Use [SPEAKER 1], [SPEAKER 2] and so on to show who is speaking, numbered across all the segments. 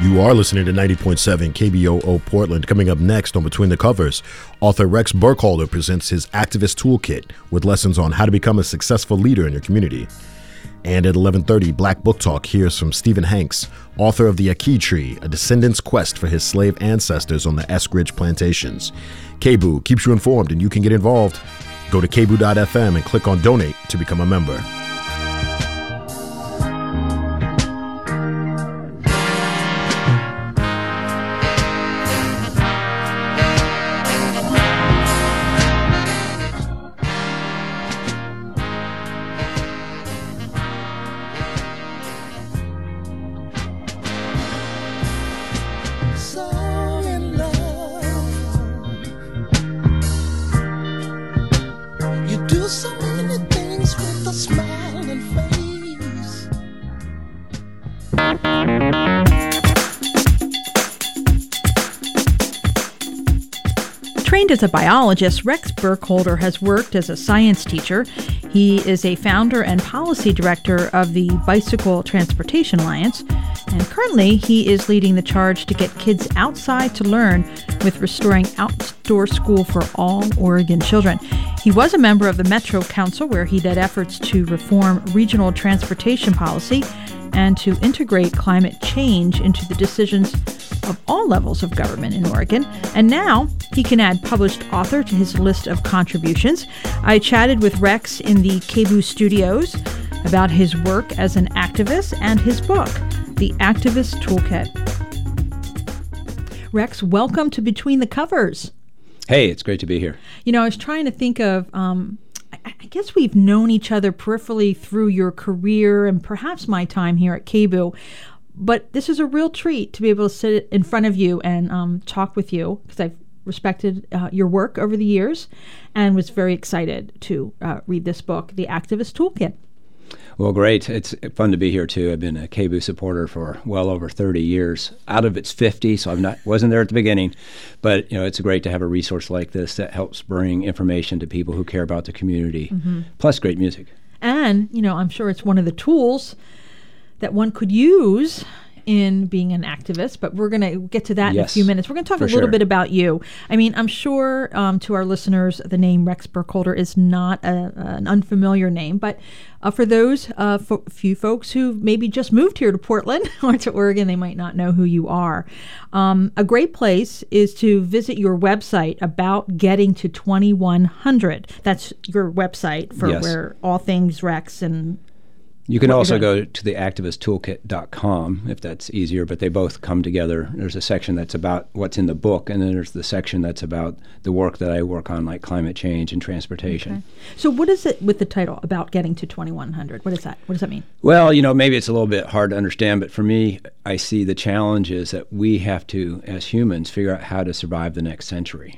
[SPEAKER 1] You are listening to 90.7 KBOO Portland. Coming up next on Between the Covers, author Rex Burkholder presents his activist toolkit with lessons on how to become a successful leader in your community. And at 11:30, Black Book Talk hears from Stephen Hanks, author of The Akee Tree, a descendant's quest for his slave ancestors on the Eskridge plantations. KBOO keeps you informed, and you can get involved. Go to kboo.fm and click on Donate to become a member.
[SPEAKER 2] Trained as a biologist, Rex Burkholder has worked as a science teacher. He is a founder and policy director of the Bicycle Transportation Alliance, and currently he is leading the charge to get kids outside to learn with Restoring Outdoor School for All Oregon Children. He was a member of the Metro Council, where he led efforts to reform regional transportation policy and to integrate climate change into the decisions of all levels of government in Oregon. And now he can add published author to his list of contributions. I chatted with Rex in the KBOO studios about his work as an activist and his book, The Activist Toolkit. Rex, welcome to Between the Covers.
[SPEAKER 3] Hey, it's great to be here.
[SPEAKER 2] You know, I was trying to think of, I guess we've known each other peripherally through your career and perhaps my time here at KBOO. But this is a real treat to be able to sit in front of you and talk with you, because I've respected your work over the years and was very excited to read this book, The Activist Toolkit.
[SPEAKER 3] Well, great. It's fun to be here, too. I've been a KBOO supporter for well over 30 years, out of its 50, so wasn't there at the beginning. But, you know, it's great to have a resource like this that helps bring information to people who care about the community, plus great music. And,
[SPEAKER 2] you know, I'm sure it's one of the tools that one could use in being an activist, but we're going to get to that in a few minutes. We're going to talk a little bit about you. I mean, I'm sure to our listeners, the name Rex Burkholder is not an unfamiliar name, but for those few folks who maybe just moved here to Portland or to Oregon, they might not know who you are. A great place is to visit your website, About Getting to 2100. That's your website for where all things Rex and
[SPEAKER 3] you can also go to the activisttoolkit.com if that's easier, but they both come together. There's a section that's about what's in the book, and then there's the section that's about the work that I work on, like climate change and transportation.
[SPEAKER 2] Okay. So what is it with the title, About Getting to 2100? What is that? What does that mean?
[SPEAKER 3] Well, you know, maybe it's a little bit hard to understand, but for me, I see the challenges that we have to, as humans, figure out how to survive the next century.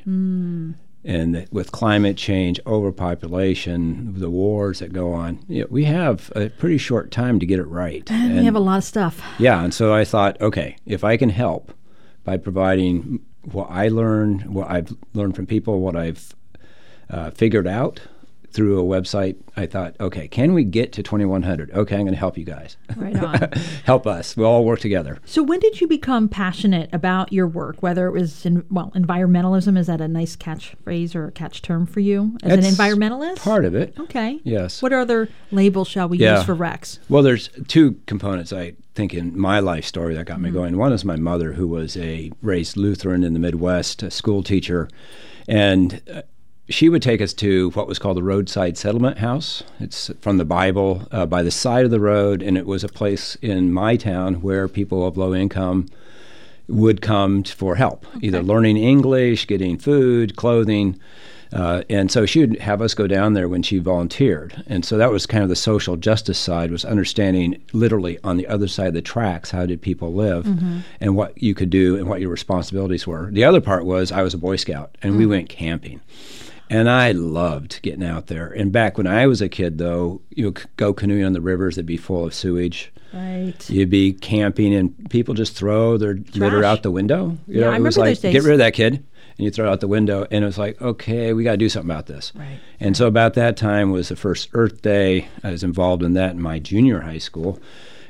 [SPEAKER 3] And with climate change, overpopulation, the wars that go on, we have a pretty short time to get it right.
[SPEAKER 2] And we have a lot of stuff.
[SPEAKER 3] Yeah, and so I thought, okay, if I can help by providing what I learned, what I've learned from people, what I've figured out through a website, I thought, okay, can we get to 2100? Okay, I'm going to help you guys.
[SPEAKER 2] Right on.
[SPEAKER 3] Help us. We'll all work together.
[SPEAKER 2] So when did you become passionate about your work, whether it was environmentalism? Is that a nice catchphrase or a catch term for you as an environmentalist?
[SPEAKER 3] Part of it.
[SPEAKER 2] Okay.
[SPEAKER 3] Yes.
[SPEAKER 2] What other labels shall we use for Rex?
[SPEAKER 3] Well, there's two components, I think, in my life story that got me going. One is my mother, who was raised Lutheran in the Midwest, a school teacher, and she would take us to what was called the Roadside Settlement House. It's from the Bible, by the side of the road, and it was a place in my town where people of low income would come for help, either learning English, getting food, clothing. And so she would have us go down there when she volunteered. And so that was kind of the social justice side, was understanding literally on the other side of the tracks, how did people live and what you could do and what your responsibilities were. The other part was I was a Boy Scout, and we went camping. And I loved getting out there. And back when I was a kid, though, you would go canoeing on the rivers that'd be full of sewage.
[SPEAKER 2] Right.
[SPEAKER 3] You'd be camping, and people just throw their litter out the window. You know,
[SPEAKER 2] I
[SPEAKER 3] it was
[SPEAKER 2] remember
[SPEAKER 3] like,
[SPEAKER 2] those days.
[SPEAKER 3] Get rid of that kid. And you throw it out the window. And it was like, okay, we got to do something about this.
[SPEAKER 2] Right.
[SPEAKER 3] And so about that time was the first Earth Day. I was involved in that in my junior high school.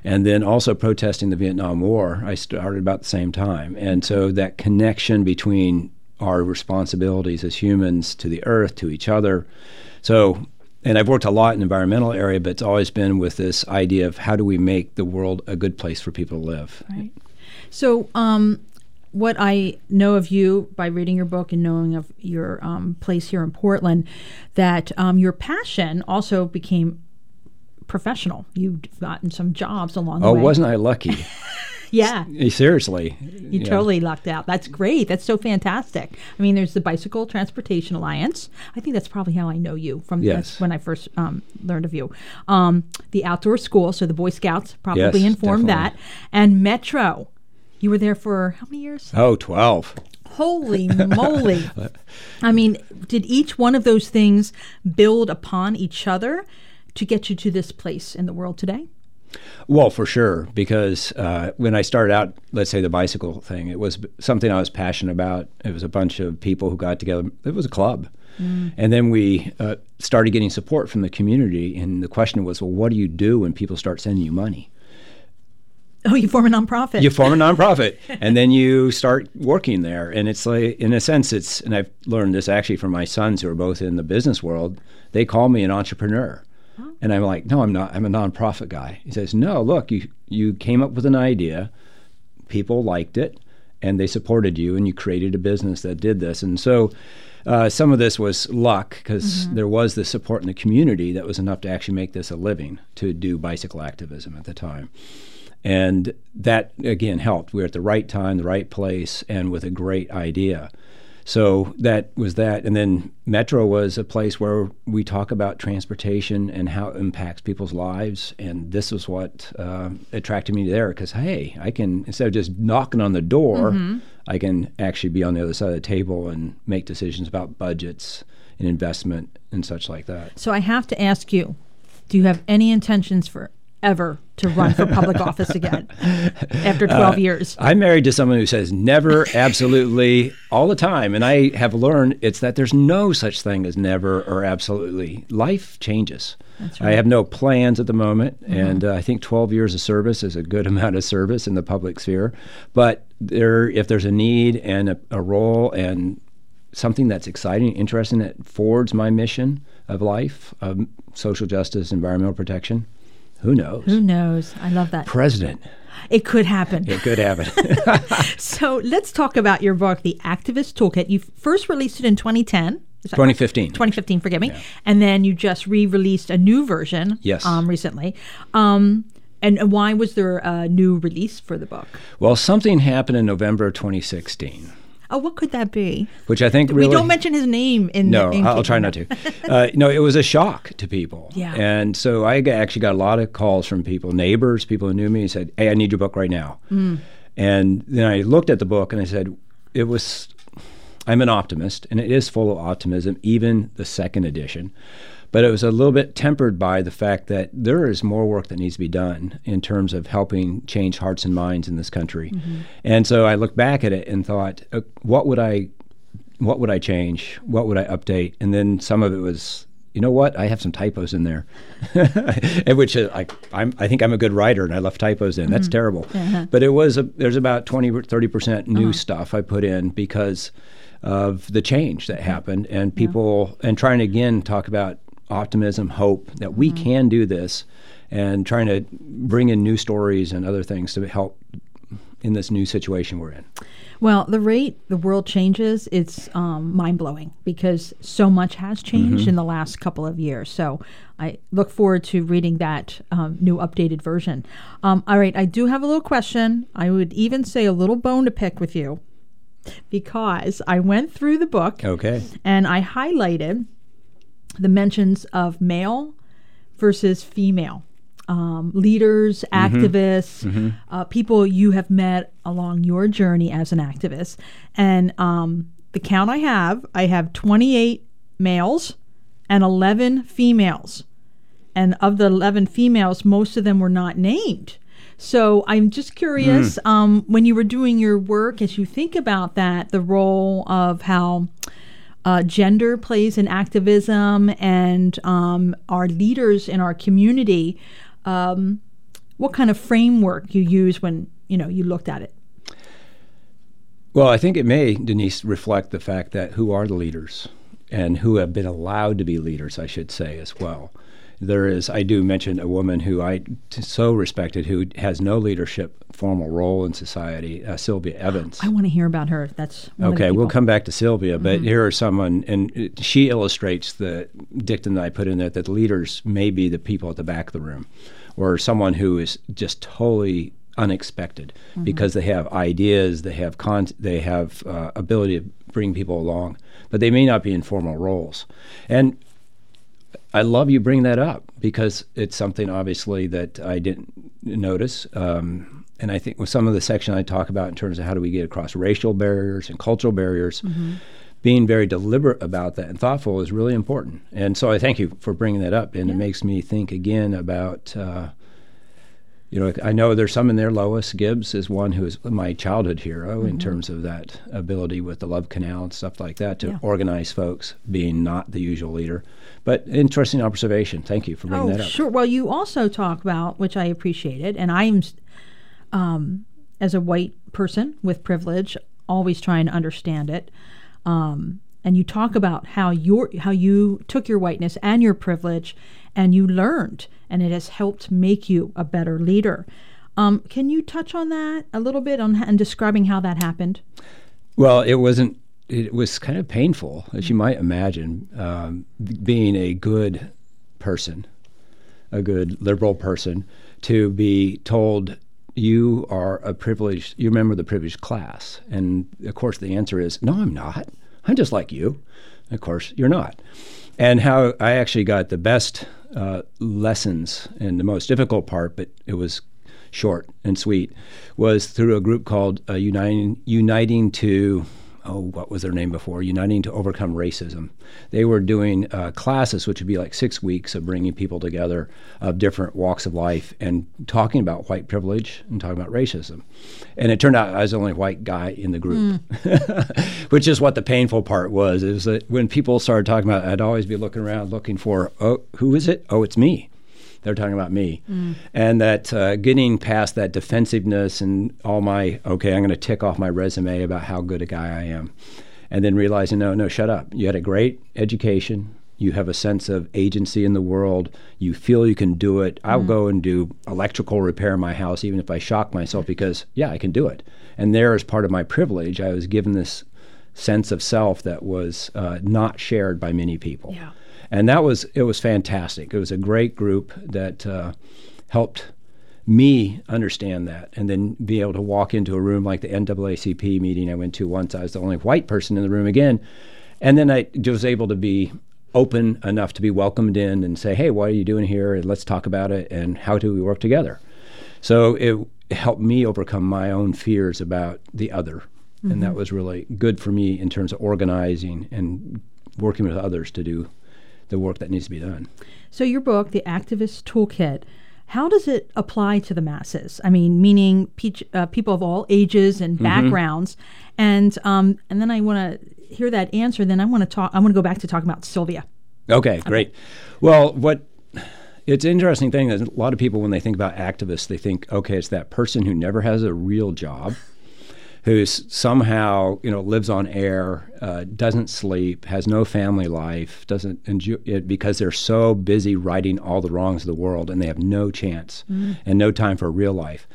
[SPEAKER 3] And then also protesting the Vietnam War, I started about the same time. And so that connection between our responsibilities as humans to the earth, to each other. So, and I've worked a lot in the environmental area, but it's always been with this idea of how do we make the world a good place for people to live.
[SPEAKER 2] Right. So, what I know of you by reading your book and knowing of your place here in Portland, that your passion also became professional. You've gotten some jobs along the way.
[SPEAKER 3] Oh, wasn't I lucky?
[SPEAKER 2] Yeah.
[SPEAKER 3] Seriously.
[SPEAKER 2] You totally lucked out. That's great. That's so fantastic. I mean, there's the Bicycle Transportation Alliance. I think that's probably how I know you from
[SPEAKER 3] Yes.
[SPEAKER 2] when I first learned of you. The Outdoor School, so the Boy Scouts probably
[SPEAKER 3] Yes,
[SPEAKER 2] informed
[SPEAKER 3] definitely.
[SPEAKER 2] that. And Metro. You were there for how many years?
[SPEAKER 3] Oh, 12.
[SPEAKER 2] Holy moly. I mean, did each one of those things build upon each other to get you to this place in the world today?
[SPEAKER 3] Well, for sure, because when I started out, let's say the bicycle thing, it was something I was passionate about. It was a bunch of people who got together. It was a club. And then we started getting support from the community. And the question was, well, what do you do when people start sending you money?
[SPEAKER 2] Oh, you form a nonprofit.
[SPEAKER 3] You form a nonprofit, and then you start working there. And it's like, in a sense, and I've learned this actually from my sons who are both in the business world, they call me an entrepreneur. And I'm like, no, I'm not. I'm a nonprofit guy. He says, no, look, you came up with an idea, people liked it, and they supported you, and you created a business that did this. And so some of this was luck because there was the support in the community that was enough to actually make this a living, to do bicycle activism at the time. And that, again, helped. We were at the right time, the right place, and with a great idea. So that was that. And then Metro was a place where we talk about transportation and how it impacts people's lives. And this was what attracted me there, because, hey, I can, instead of just knocking on the door, I can actually be on the other side of the table and make decisions about budgets and investment and such like that.
[SPEAKER 2] So I have to ask you, do you have any intentions for ever to run for public office again after 12 years?
[SPEAKER 3] I'm married to someone who says never, absolutely, all the time. And I have learned it's that there's no such thing as never or absolutely. Life changes.
[SPEAKER 2] That's right.
[SPEAKER 3] I have no plans at the moment. And I think 12 years of service is a good amount of service in the public sphere. But if there's a need and a role and something that's exciting, interesting, that forwards my mission of life, of social justice, environmental protection, who knows?
[SPEAKER 2] Who knows? I love that.
[SPEAKER 3] President.
[SPEAKER 2] It could happen.
[SPEAKER 3] It could happen.
[SPEAKER 2] So let's talk about your book, The Activist Toolkit. You first released it in 2010.
[SPEAKER 3] 2015.
[SPEAKER 2] 2015, forgive me. Yeah. And then you just re-released a new version recently. And why was there a new release for the book?
[SPEAKER 3] Well, something happened in November of 2016.
[SPEAKER 2] Oh, what could that be?
[SPEAKER 3] Which I think really...
[SPEAKER 2] We don't mention his name in
[SPEAKER 3] No,
[SPEAKER 2] the
[SPEAKER 3] I'll try not to. No, it was a shock to people.
[SPEAKER 2] Yeah.
[SPEAKER 3] And so I actually got a lot of calls from people, neighbors, people who knew me, and said, hey, I need your book right now. And then I looked at the book and I said, I'm an optimist, and it is full of optimism, even the second edition. But it was a little bit tempered by the fact that there is more work that needs to be done in terms of helping change hearts and minds in this country. And so I looked back at it and thought, what would I change? What would I update? And then some of it was, you know what? I have some typos in there, which I think I'm a good writer, and I left typos in. That's terrible. But there's about 20 or 30% new stuff I put in because of the change that happened, and people, and trying to again talk about optimism, hope that we can do this, and trying to bring in new stories and other things to help in this new situation we're in.
[SPEAKER 2] Well, the rate the world changes, it's mind-blowing because so much has changed in the last couple of years. So I look forward to reading that new updated version. All right, I do have a little question. I would even say a little bone to pick with you, because I went through the book and I highlighted the mentions of male versus female leaders, activists, people you have met along your journey as an activist. And the count I have 28 males and 11 females. And of the 11 females, most of them were not named. So I'm just curious, when you were doing your work, as you think about that, the role of how gender plays in activism and our leaders in our community, what kind of framework you use when, you looked at it.
[SPEAKER 3] Well, I think it may, Denise, reflect the fact that who are the leaders and who have been allowed to be leaders, I should say, as well. I do mention a woman who I so respected who has no leadership formal role in society, Sylvia Evans.
[SPEAKER 2] I want to hear about her. That's one
[SPEAKER 3] okay.
[SPEAKER 2] Of the
[SPEAKER 3] We'll come back to Sylvia, but here are someone, and she illustrates the dictum that I put in there that the leaders may be the people at the back of the room, or someone who is just totally unexpected because they have ideas, they have ability to bring people along, but they may not be in formal roles. And I love you bring that up because it's something obviously that I didn't notice. And I think with some of the section I talk about in terms of how do we get across racial barriers and cultural barriers, being very deliberate about that and thoughtful is really important. And so I thank you for bringing that up. And it makes me think again about, I know there's some in there. Lois Gibbs is one who is my childhood hero in terms of that ability with the Love Canal and stuff like that to organize folks, being not the usual leader. But interesting observation. Thank you for bringing that up.
[SPEAKER 2] Sure. Well, you also talk about, which I appreciated, and I'm, as a white person with privilege, always trying to understand it. And you talk about how you took your whiteness and your privilege and you learned, and it has helped make you a better leader. Can you touch on that a little bit and describing how that happened?
[SPEAKER 3] Well, it was kind of painful, as you might imagine, being a good person, a good liberal person, to be told you are a privileged, you remember the privileged class. And of course the answer is, no, I'm not. I'm just like you. Of course, you're not. And how I actually got the best lessons, and the most difficult part, but it was short and sweet, was through a group called Uniting to, what was their name before? Uniting to Overcome Racism. They were doing classes, which would be like 6 weeks of bringing people together of different walks of life and talking about white privilege and talking about racism. And it turned out I was the only white guy in the group, which is what the painful part was. Is that when people started talking about it, I'd always be looking around looking for, who is it? Oh, it's me. They're talking about me. And that getting past that defensiveness and all my, I'm going to tick off my resume about how good a guy I am. And then realizing, no, shut up. You had a great education. You have a sense of agency in the world. You feel you can do it. I'll go and do electrical repair in my house, even if I shock myself, because, I can do it. And there, as part of my privilege, I was given this sense of self that was not shared by many people.
[SPEAKER 2] Yeah.
[SPEAKER 3] And it was fantastic. It was a great group that helped me understand that, and then be able to walk into a room like the NAACP meeting I went to once. I was the only white person in the room again. And then I was able to be open enough to be welcomed in and say, hey, what are you doing here? And let's talk about it, and how do we work together? So it helped me overcome my own fears about the other. And that was really good for me in terms of organizing and working with others to do the work that needs to be done. So
[SPEAKER 2] your book, The Activist Toolkit, how does it apply to the masses? I mean, meaning people of all ages and backgrounds. And then I want to hear that answer. Then I want to go back to talking about Sylvia. Okay,
[SPEAKER 3] great. Well, it's an interesting thing that a lot of people, when they think about activists, they think, okay, it's that person who never has a real job, who's somehow, lives on air, doesn't sleep, has no family life, doesn't enjoy it because they're so busy righting all the wrongs of the world, and they have no chance and no time for real life.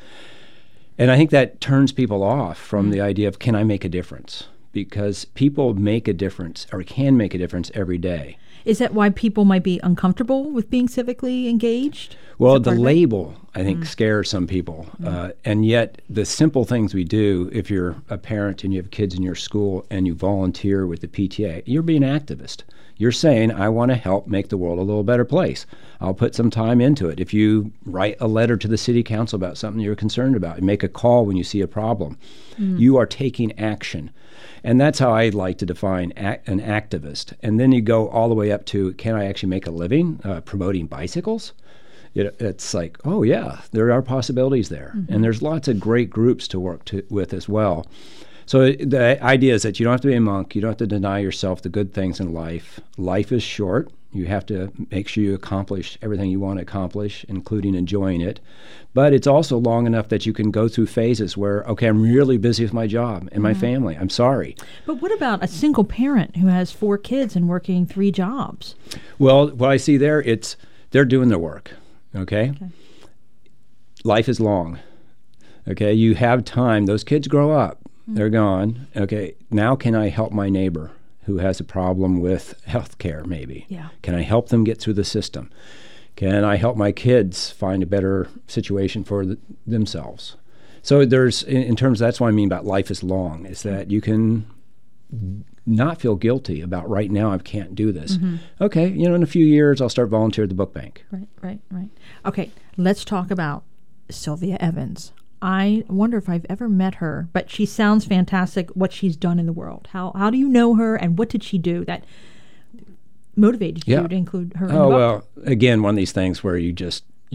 [SPEAKER 3] And I think that turns people off from the idea of, can I make a difference? Because people make a difference, or can make a difference, every day.
[SPEAKER 2] Is that why people might be uncomfortable with being civically engaged?
[SPEAKER 3] Well, the label, I think, scares some people. And yet the simple things we do, if you're a parent and you have kids in your school and you volunteer with the PTA, you're being an activist. You're saying, I want to help make the world a little better place. I'll put some time into it. If you write a letter to the city council about something you're concerned about, and make a call when you see a problem, you are taking action. And that's how I like to define an activist. And then you go all the way up to, can I actually make a living promoting bicycles? It's like, oh yeah, there are possibilities there. And there's lots of great groups to work with as well. So the idea is that you don't have to be a monk. You don't have to deny yourself the good things in life. Life is short. You have to make sure you accomplish everything you want to accomplish, including enjoying it. But it's also long enough that you can go through phases where, okay, I'm really busy with my job and my family. I'm sorry.
[SPEAKER 2] But what about a single parent who has 4 kids and working 3 jobs?
[SPEAKER 3] Well, what I see there, they're doing their work, okay? Life is long, okay? You have time. Those kids grow up. They're gone. Okay, now can I help my neighbor who has a problem with health care, maybe?
[SPEAKER 2] Yeah.
[SPEAKER 3] Can I help them get through the system? Can I help my kids find a better situation for themselves? So there's, in terms, that's what I mean about life is long, is that you can not feel guilty about right now I can't do this. Okay, in a few years I'll start volunteering at the book bank.
[SPEAKER 2] Right. Okay, let's talk about Sylvia Evans. I wonder if I've ever met her, but she sounds fantastic, what she's done in the world. How do you know her, and what did she do that motivated you to include her in the book?
[SPEAKER 3] Well, again, one of these things where your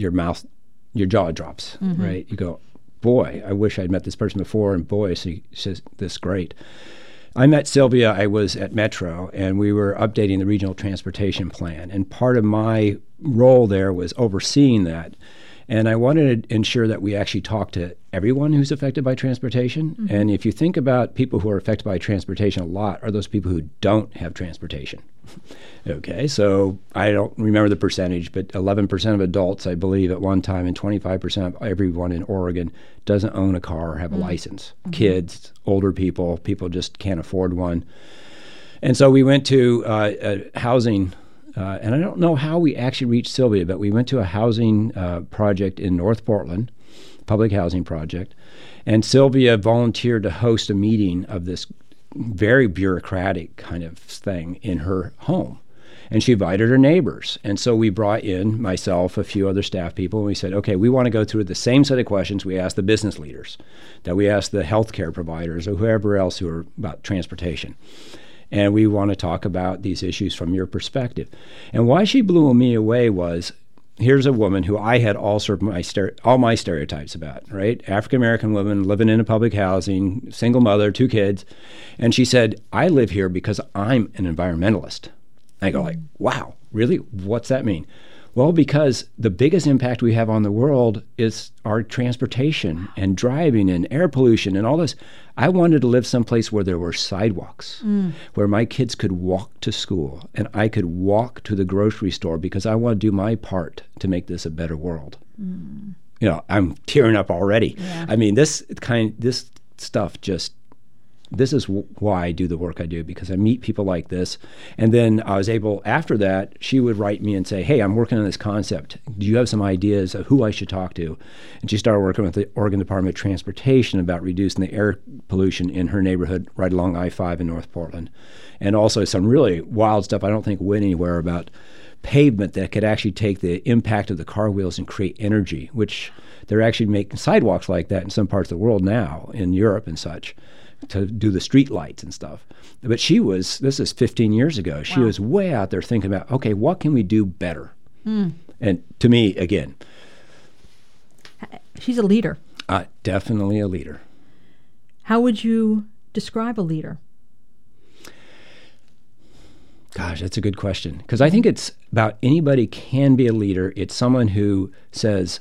[SPEAKER 3] jaw drops, right? You go, boy, I wish I'd met this person before, and boy, she's this great. I met Sylvia, I was at Metro, and we were updating the regional transportation plan, and part of my role there was overseeing that. And I wanted to ensure that we actually talk to everyone who's affected by transportation. And if you think about people who are affected by transportation a lot, are those people who don't have transportation. Okay, so I don't remember the percentage, but 11% of adults, I believe, at one time, and 25% of everyone in Oregon doesn't own a car or have a license. Kids, older people just can't afford one. And so we went to a housing and I don't know how we actually reached Sylvia, but we went to a housing project in North Portland, public housing project, and Sylvia volunteered to host a meeting of this very bureaucratic kind of thing in her home. And she invited her neighbors. And so we brought in myself, a few other staff people, and we said, okay, we want to go through the same set of questions we asked the business leaders, that we asked the healthcare providers or whoever else who are about transportation. And we want to talk about these issues from your perspective. And why she blew me away was, here's a woman who I had all my stereotypes about, right? African-American woman living in a public housing, single mother, 2 kids. And she said, I live here because I'm an environmentalist. I go like, wow, really? What's that mean? Well, because the biggest impact we have on the world is our transportation and driving and air pollution and all this. I wanted to live someplace where there were sidewalks, where my kids could walk to school and I could walk to the grocery store because I want to do my part to make this a better world. I'm tearing up already. Yeah. I mean, this stuff just, this is why I do the work I do, because I meet people like this. And then I was able, after that, she would write me and say, hey, I'm working on this concept. Do you have some ideas of who I should talk to? And she started working with the Oregon Department of Transportation about reducing the air pollution in her neighborhood right along I-5 in North Portland. And also some really wild stuff I don't think went anywhere about pavement that could actually take the impact of the car wheels and create energy, which they're actually making sidewalks like that in some parts of the world now, in Europe and such, to do the street lights and stuff. But this is 15 years ago. She was way out there thinking about, okay, what can we do better? And to me, again,
[SPEAKER 2] she's a leader.
[SPEAKER 3] Definitely a leader.
[SPEAKER 2] How would you describe a leader?
[SPEAKER 3] Gosh, that's a good question. Because I think it's about anybody can be a leader. It's someone who says,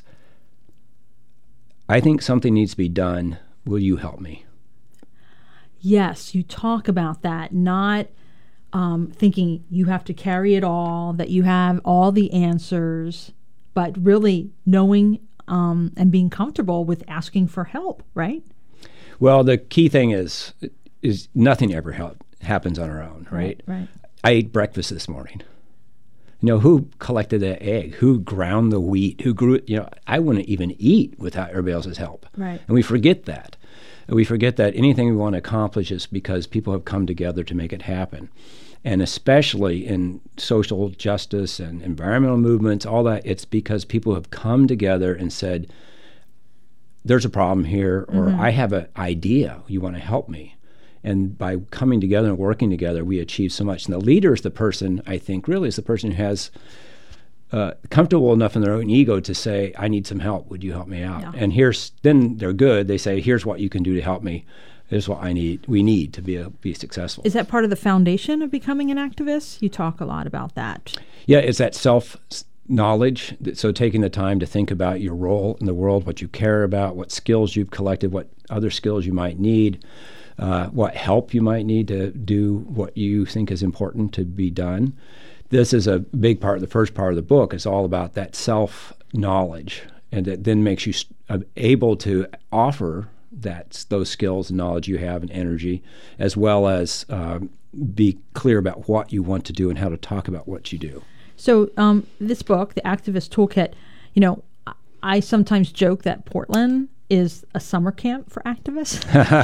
[SPEAKER 3] I think something needs to be done. Will you help me?
[SPEAKER 2] Yes, you talk about that, not thinking you have to carry it all, that you have all the answers, but really knowing and being comfortable with asking for help, right?
[SPEAKER 3] Well, the key thing is nothing ever happens on our own, right?
[SPEAKER 2] Right.
[SPEAKER 3] I ate breakfast this morning. Who collected that egg? Who ground the wheat? Who grew it? I wouldn't even eat without everybody else's help.
[SPEAKER 2] Right.
[SPEAKER 3] And we forget that. We forget that anything we want to accomplish is because people have come together to make it happen. And especially in social justice and environmental movements, all that, it's because people have come together and said, there's a problem here, or I have an idea, you want to help me. And by coming together and working together, we achieve so much. And the leader is the person, I think, really is the person who has comfortable enough in their own ego to say, I need some help. Would you help me out? Yeah. And then they're good. They say, here's what you can do to help me. is what we need to be successful.
[SPEAKER 2] Is that part of the foundation of becoming an activist? You talk a lot about that.
[SPEAKER 3] Yeah, it's that self-knowledge. So taking the time to think about your role in the world, what you care about, what skills you've collected, what other skills you might need, what help you might need to do what you think is important to be done. This is a big part. The first part of the book is all about that self-knowledge, and it then makes you able to offer those skills and knowledge you have and energy, as well as be clear about what you want to do and how to talk about what you do.
[SPEAKER 2] So this book, The Activist Toolkit, I sometimes joke that Portland is a summer camp for activists.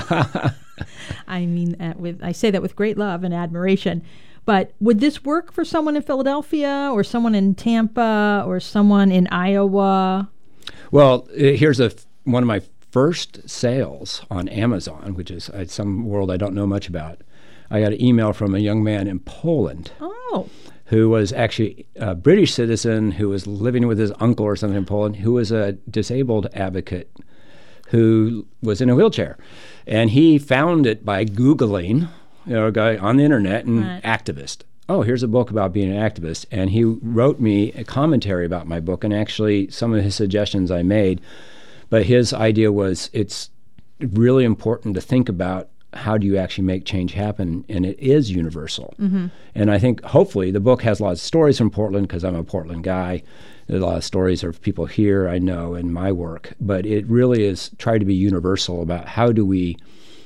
[SPEAKER 2] I mean, I say that with great love and admiration. But would this work for someone in Philadelphia or someone in Tampa or someone in Iowa?
[SPEAKER 3] Well, here's one of my first sales on Amazon, which is some world I don't know much about. I got an email from a young man in Poland.
[SPEAKER 2] Oh.
[SPEAKER 3] Who was actually a British citizen who was living with his uncle or something in Poland, who was a disabled advocate who was in a wheelchair. And he found it by Googling, a guy on the internet, and activist. Oh, here's a book about being an activist. And he wrote me a commentary about my book, and actually some of his suggestions I made. But his idea was it's really important to think about how do you actually make change happen, and it is universal. Mm-hmm. And I think hopefully the book has a lot of stories from Portland because I'm a Portland guy. There's a lot of stories of people here I know in my work, but it really is try to be universal about how do we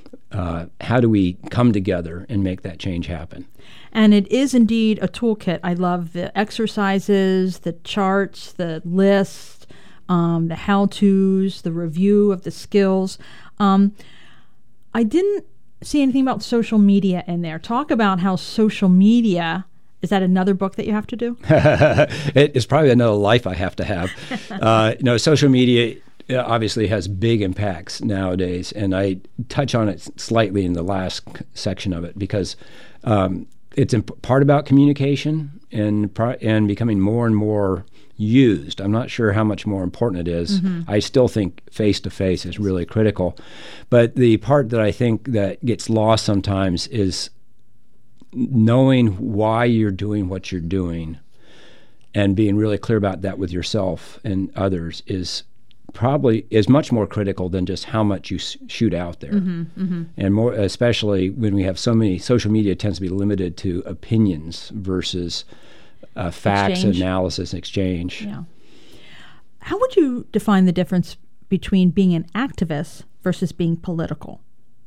[SPEAKER 3] come together and make that change happen.
[SPEAKER 2] And it is indeed a toolkit. I love the exercises, the charts, the lists, the how-tos, the review of the skills. I didn't see anything about social media in there. Talk about how social media, is that another book that you have to do?
[SPEAKER 3] It's probably another life I have to have. Social media obviously has big impacts nowadays, and I touch on it slightly in the last section of it because it's part about communication and becoming more and more used. I'm not sure how much more important it is. Mm-hmm. I still think face-to-face is really critical. But the part that I think that gets lost sometimes is knowing why you're doing what you're doing and being really clear about that with yourself and others is much more critical than just how much you shoot out there. Mm-hmm, mm-hmm. And more, especially when we have so many, social media tends to be limited to opinions versus facts, analysis, and exchange.
[SPEAKER 2] Yeah. How would you define the difference between being an activist versus being political?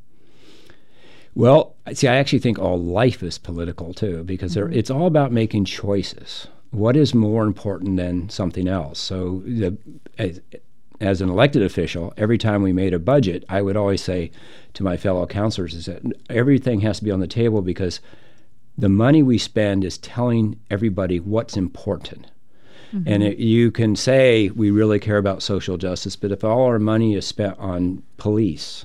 [SPEAKER 3] Well, see, I actually think all life is political too, because mm-hmm. It's all about making choices. What is more important than something else? So as an elected official, every time we made a budget, I would always say to my fellow counselors is that everything has to be on the table because the money we spend is telling everybody what's important. Mm-hmm. And you can say we really care about social justice, but if all our money is spent on police,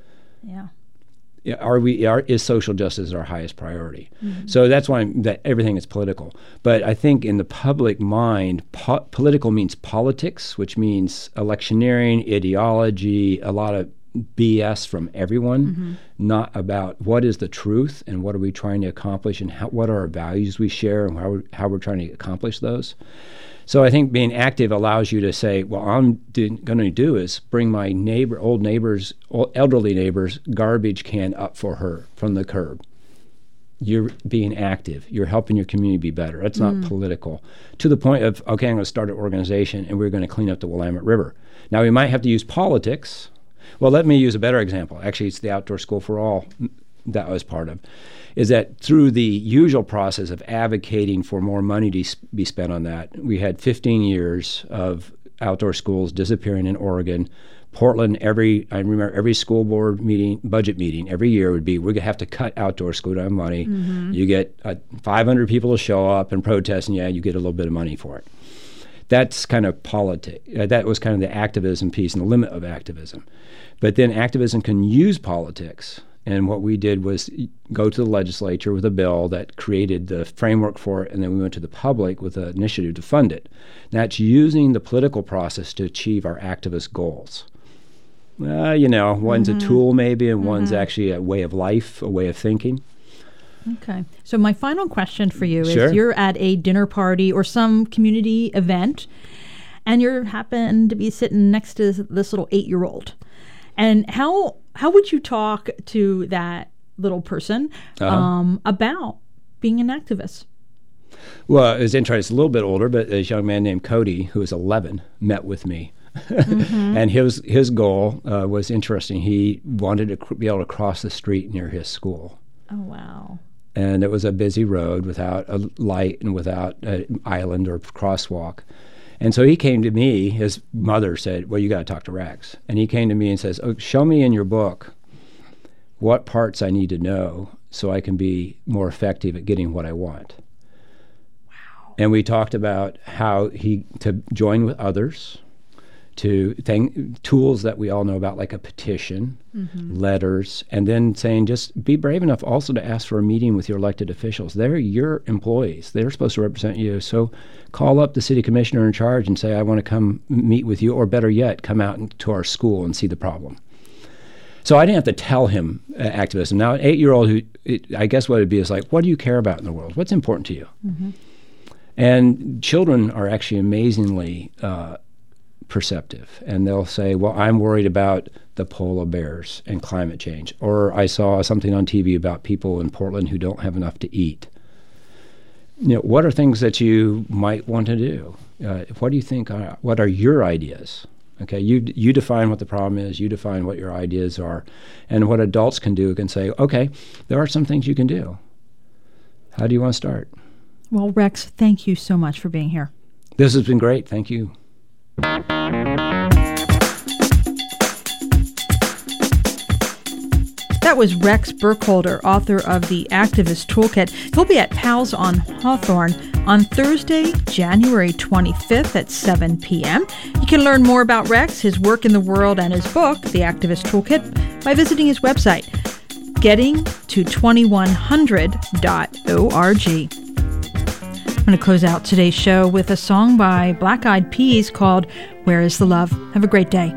[SPEAKER 3] is social justice our highest priority? Mm-hmm. So that's why that everything is political. But I think in the public mind, political means politics, which means electioneering, ideology, a lot of BS from everyone, mm-hmm. not about what is the truth and what are we trying to accomplish and what are our values we share and how we're trying to accomplish those. So I think being active allows you to say, well, all I'm going to do is bring my elderly neighbor's garbage can up for her from the curb. You're being active. You're helping your community be better. That's not political. To the point of, okay, I'm going to start an organization and we're going to clean up the Willamette River. Now, we might have to use politics. Well, let me use a better example. Actually, it's the Outdoor School for All that I was part of, is that through the usual process of advocating for more money to be spent on that, we had 15 years of outdoor schools disappearing in Oregon. Portland, I remember every school board meeting, budget meeting, every year would be, we're going to have to cut outdoor school to have money. Mm-hmm. You get 500 people to show up and protest, and you get a little bit of money for it. That's kind of politics. That was kind of the activism piece and the limit of activism. But then activism can use politics. And what we did was go to the legislature with a bill that created the framework for it, and then we went to the public with an initiative to fund it. That's using the political process to achieve our activist goals. One's a tool maybe, and one's actually a way of life, a way of thinking.
[SPEAKER 2] Okay. So my final question for you is,
[SPEAKER 3] Sure.
[SPEAKER 2] you're at a dinner party or some community event, and you happen to be sitting next to this little 8-year-old. And how would you talk to that little person about being an activist?
[SPEAKER 3] Well, it was interesting. It's a little bit older, but this young man named Cody, who was 11, met with me. And his goal was interesting. He wanted to be able to cross the street near his school.
[SPEAKER 2] Oh, wow.
[SPEAKER 3] And it was a busy road without a light and without an island or crosswalk. And so he came to me. His mother said, well, you got to talk to Rex. And he came to me and says, show me in your book what parts I need to know so I can be more effective at getting what I want. Wow. And we talked about how to join with others, to tools that we all know about, like a petition, letters, and then saying just be brave enough also to ask for a meeting with your elected officials. They're your employees. They're supposed to represent you. So call up the city commissioner in charge and say, I want to come meet with you, or better yet, come out to our school and see the problem. So I didn't have to tell him activism. Now, an 8-year-old, I guess what it'd be is like, what do you care about in the world? What's important to you? And children are actually amazingly perceptive, and they'll say, well, I'm worried about the polar bears and climate change, or I saw something on TV about people in Portland who don't have enough to eat. What are things that you might want to do? What do you think what are your ideas? Okay, you define what the problem is, you define what your ideas are, and what adults can do can say, okay, there are some things you can do. How do you want to start?
[SPEAKER 2] Well, Rex, thank you so much for being here.
[SPEAKER 3] This has been great. Thank you.
[SPEAKER 2] That was Rex Burkholder, author of The Activist Toolkit. He'll be at Pals on Hawthorne on Thursday, January 25th at 7 p.m. You can learn more about Rex, his work in the world, and his book, The Activist Toolkit, by visiting his website, gettingto2100.org. I'm going to close out today's show with a song by Black Eyed Peas called Where Is the Love? Have a great day.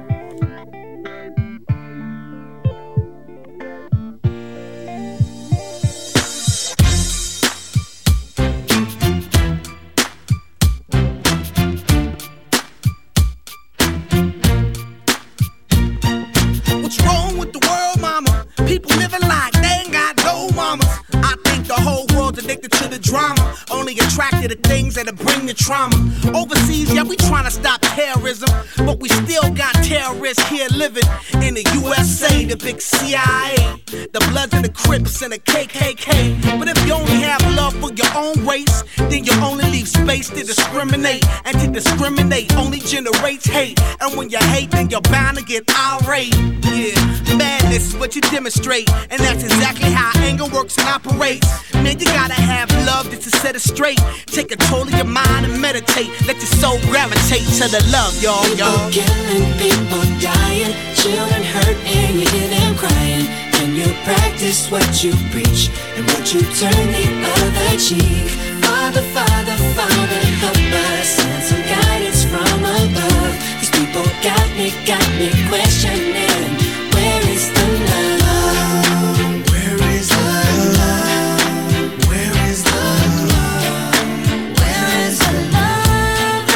[SPEAKER 4] What's wrong with the world, mama? People living like they ain't got no mamas. I think the whole world's addicted to the drama, only attracted to things that'll bring the trauma. Overseas, yeah, we trying to stop terrorism, but we still got terrorists here living in the USA, the big CIA, the Bloods and the Crips and the KKK. But if you only have love for your own race, then you only leave space to discriminate, and to discriminate only generates hate. And when you hate, then you're bound to get irate. Yeah, madness is what you demonstrate, and that's exactly how anger works and operates. Man, you gotta have love just to set it straight. Take control of your mind and meditate. Let your soul gravitate to the love, y'all.
[SPEAKER 5] People killing, people dying, children hurt and you hear them crying. And you practice what you preach and what you turn the other cheek. Father, Father, Father, help us, send some guidance from above. These people got me questioning, where is the love? Where is the love? Where is the love? Where is the love?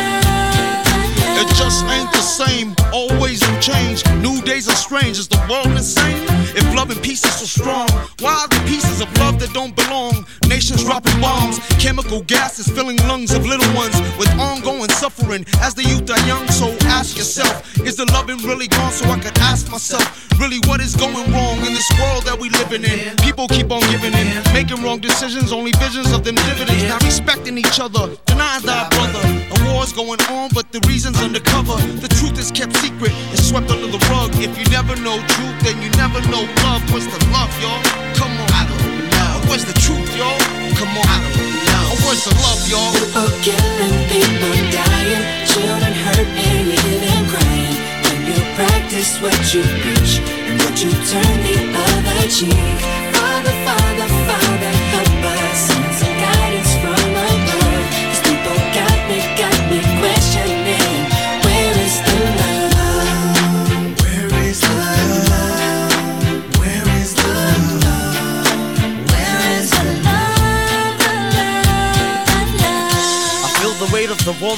[SPEAKER 6] It just ain't the same, always new change. New days are strange, is the world insane? If love and peace is so strong, why are the pieces of love that don't belong? Nations dropping bombs, chemical gases filling lungs of little ones with ongoing suffering as the youth are young. So ask yourself, is the loving really gone? So I could ask myself, really what is going wrong in this world that we living in? People keep on giving in, making wrong decisions, only visions of them dividends. Not respecting each other, denying thy brother. A war's going on, but the reason's undercover. The truth is kept secret, it's swept under the rug. If you never know truth, then you never know love. What's the love, y'all? Come on, I don't know. What's the truth, y'all? Come on, I don't know. What's the love, y'all?
[SPEAKER 5] People killing, people dying, children hurt and you hear them crying. When you practice what you preach and what you turn the other cheek. Father, Father, Father, help us, send some guidance from above. These people got me questioning, where is the love? Where is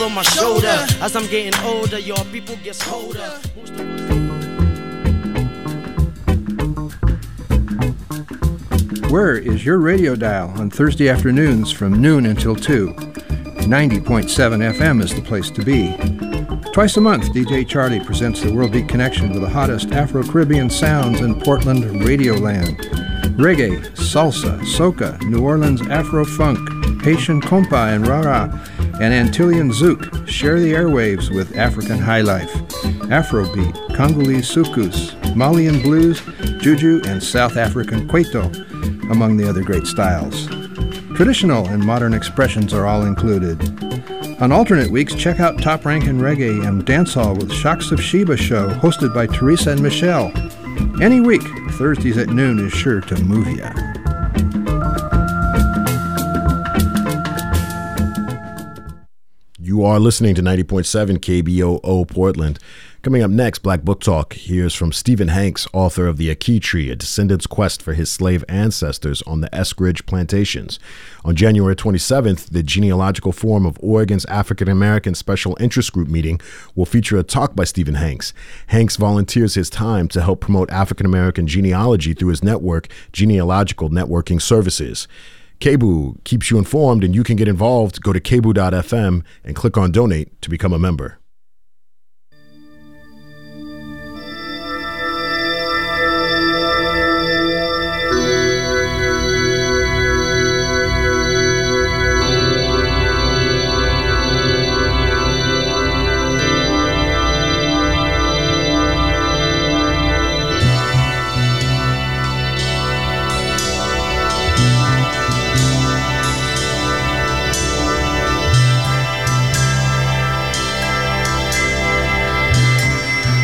[SPEAKER 7] on my shoulder. As I'm getting older, your people gets colder.
[SPEAKER 8] Where is your radio dial on Thursday afternoons from noon until 2? 90.7 FM is the place to be. Twice a month, DJ Charlie presents the World Beat Connection with the hottest Afro-Caribbean sounds in Portland Radioland. Reggae, salsa, soca, New Orleans Afro-funk, Haitian compa and rara, and Antillean zouk share the airwaves with African high life, Afrobeat, Congolese soukous, Malian blues, juju, and South African kwaito, among the other great styles. Traditional and modern expressions are all included. On alternate weeks, check out Top Rankin' Reggae and Dancehall with Shocks of Sheba show, hosted by Teresa and Michelle. Any week, Thursdays at noon is sure to move ya.
[SPEAKER 1] You are listening to 90.7 KBOO Portland. Coming up next, Black Book Talk. Here's from Stephen Hanks, author of The Aki Tree, a descendant's quest for his slave ancestors on the Eskridge plantations. On January 27th, the Genealogical Forum of Oregon's African American Special Interest Group meeting will feature a talk by Stephen Hanks. Hanks volunteers his time to help promote African American genealogy through his network, Genealogical Networking Services. KBOO keeps you informed, and you can get involved. Go to kboo.fm and click on Donate to become a member.